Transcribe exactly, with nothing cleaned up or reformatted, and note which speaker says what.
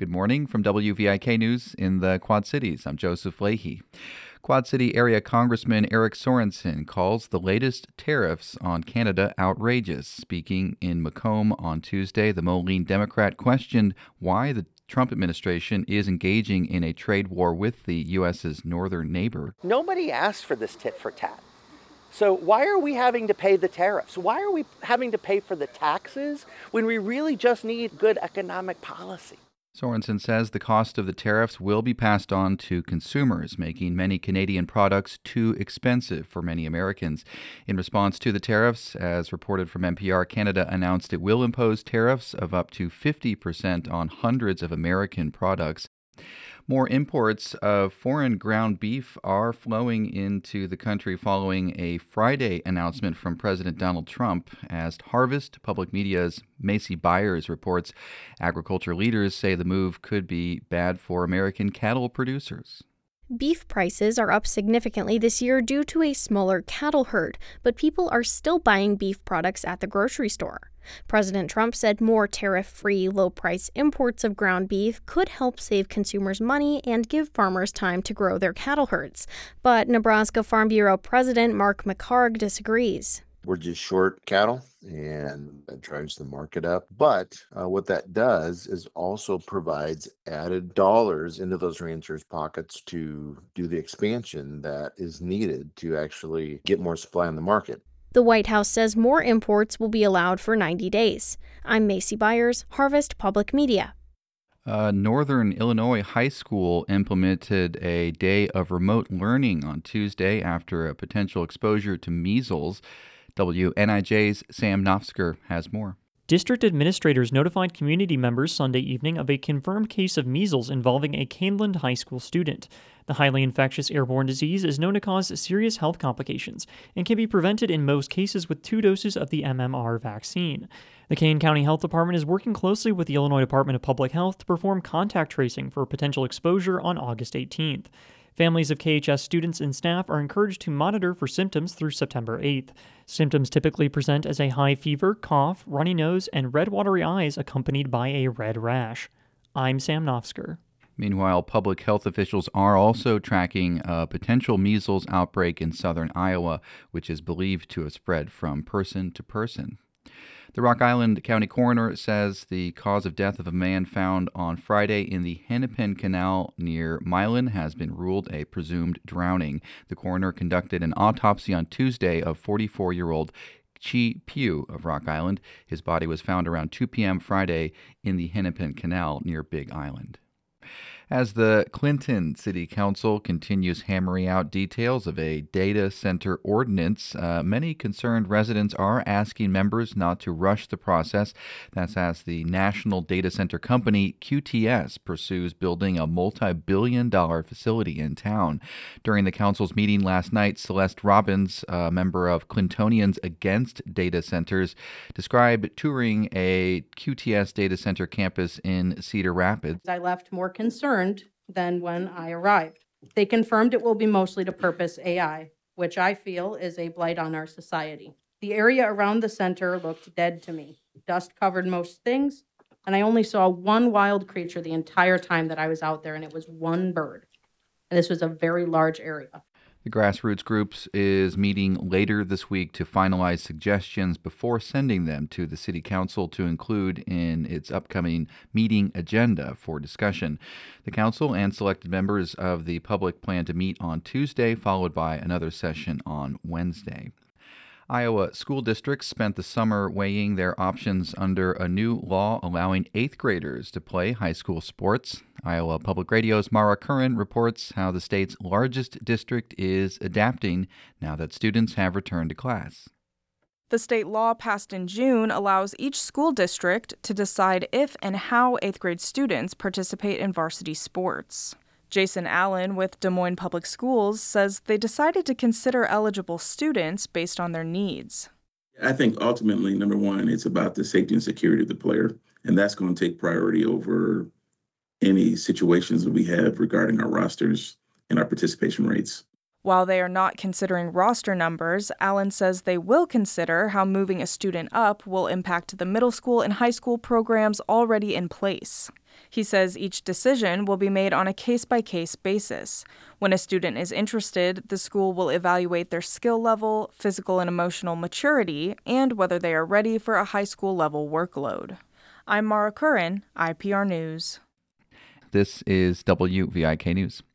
Speaker 1: Good morning from W V I K News in the Quad Cities. I'm Joseph Leahy. Quad City area Congressman Eric Sorensen calls the latest tariffs on Canada outrageous. Speaking in Macomb on Tuesday, the Moline Democrat questioned why the Trump administration is engaging in a trade war with the U S's northern neighbor.
Speaker 2: Nobody asked for this tit for tat. So why are we having to pay the tariffs? Why are we having to pay for the taxes when we really just need good economic policy?
Speaker 1: Sorensen says the cost of the tariffs will be passed on to consumers, making many Canadian products too expensive for many Americans. In response to the tariffs, as reported from N P R, Canada announced it will impose tariffs of up to fifty percent on hundreds of American products. More imports of foreign ground beef are flowing into the country following a Friday announcement from President Donald Trump. As Harvest Public Media's Macy Byers reports, agriculture leaders say the move could be bad for American cattle producers.
Speaker 3: Beef prices are up significantly this year due to a smaller cattle herd, but people are still buying beef products at the grocery store. President Trump said more tariff-free, low-price imports of ground beef could help save consumers money and give farmers time to grow their cattle herds. But Nebraska Farm Bureau President Mark McHargue disagrees.
Speaker 4: We're just short cattle, and that drives the market up. But uh, what that does is also provides added dollars into those ranchers' pockets to do the expansion that is needed to actually get more supply on the market.
Speaker 3: The White House says more imports will be allowed for ninety days. I'm Macy Byers, Harvest Public Media.
Speaker 1: A Northern Illinois high school implemented a day of remote learning on Tuesday after a potential exposure to measles. W N I J's Sam Nofsker has more.
Speaker 5: District administrators notified community members Sunday evening of a confirmed case of measles involving a Caneland High School student. The highly infectious airborne disease is known to cause serious health complications and can be prevented in most cases with two doses of the M M R vaccine. The Kane County Health Department is working closely with the Illinois Department of Public Health to perform contact tracing for potential exposure on August eighteenth. Families of K H S students and staff are encouraged to monitor for symptoms through September eighth. Symptoms typically present as a high fever, cough, runny nose, and red watery eyes accompanied by a red rash. I'm Sam Nofsker.
Speaker 1: Meanwhile, public health officials are also tracking a potential measles outbreak in southern Iowa, which is believed to have spread from person to person. The Rock Island County coroner says the cause of death of a man found on Friday in the Hennepin Canal near Milan has been ruled a presumed drowning. The coroner conducted an autopsy on Tuesday of forty-four-year-old Chi Pugh of Rock Island. His body was found around two p.m. Friday in the Hennepin Canal near Big Island. As the Clinton City Council continues hammering out details of a data center ordinance, uh, many concerned residents are asking members not to rush the process. That's as the national data center company Q T S pursues building a multi-billion dollar facility in town. During the council's meeting last night, Celeste Robbins, a member of Clintonians Against Data Centers, described touring a Q T S data center campus in Cedar Rapids.
Speaker 6: I left more concerned than when I arrived. They confirmed it will be mostly to purpose A I, which I feel is a blight on our society. The area around the center looked dead to me. Dust covered most things, and I only saw one wild creature the entire time that I was out there, and it was one bird. And this was a very large area.
Speaker 1: The grassroots groups is meeting later this week to finalize suggestions before sending them to the city council to include in its upcoming meeting agenda for discussion. The council and selected members of the public plan to meet on Tuesday, followed by another session on Wednesday. Iowa school districts spent the summer weighing their options under a new law allowing eighth graders to play high school sports. Iowa Public Radio's Mara Curran reports how the state's largest district is adapting now that students have returned to class.
Speaker 7: The state law passed in June allows each school district to decide if and how eighth grade students participate in varsity sports. Jason Allen with Des Moines Public Schools says they decided to consider eligible students based on their needs.
Speaker 8: I think ultimately, number one, it's about the safety and security of the player, and that's going to take priority over any situations that we have regarding our rosters and our participation rates.
Speaker 7: While they are not considering roster numbers, Allen says they will consider how moving a student up will impact the middle school and high school programs already in place. He says each decision will be made on a case-by-case basis. When a student is interested, the school will evaluate their skill level, physical and emotional maturity, and whether they are ready for a high school level workload. I'm Mara Curran, I P R News.
Speaker 1: This is W V I K News.